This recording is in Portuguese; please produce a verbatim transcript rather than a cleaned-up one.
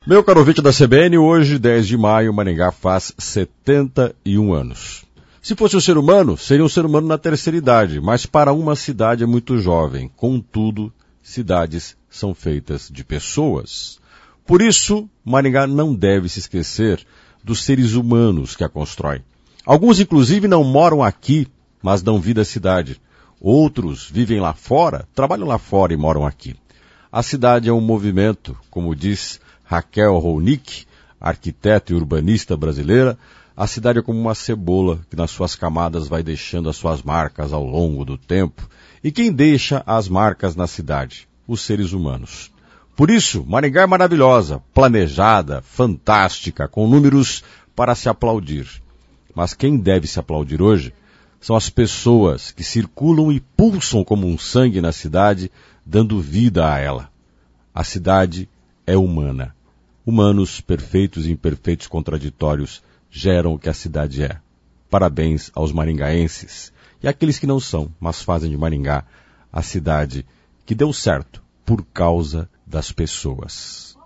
Meu caro ouvinte da C B N, hoje, dez de maio, Maringá faz setenta e um anos. Se fosse um ser humano, seria um ser humano na terceira idade, mas para uma cidade é muito jovem. Contudo, cidades são feitas de pessoas. Por isso, Maringá não deve se esquecer dos seres humanos que a constroem. Alguns, inclusive, não moram aqui, mas dão vida à cidade. Outros vivem lá fora, trabalham lá fora e moram aqui. A cidade é um movimento, como diz Raquel Ronick, arquiteta e urbanista brasileira. A cidade é como uma cebola que nas suas camadas vai deixando as suas marcas ao longo do tempo. E quem deixa as marcas na cidade? Os seres humanos. Por isso, Maringá é maravilhosa, planejada, fantástica, com números para se aplaudir. Mas quem deve se aplaudir hoje são as pessoas que circulam e pulsam como um sangue na cidade, dando vida a ela. A cidade é humana. Humanos perfeitos e imperfeitos contraditórios geram o que a cidade é. Parabéns aos maringaenses e àqueles que não são, mas fazem de Maringá a cidade que deu certo por causa das pessoas.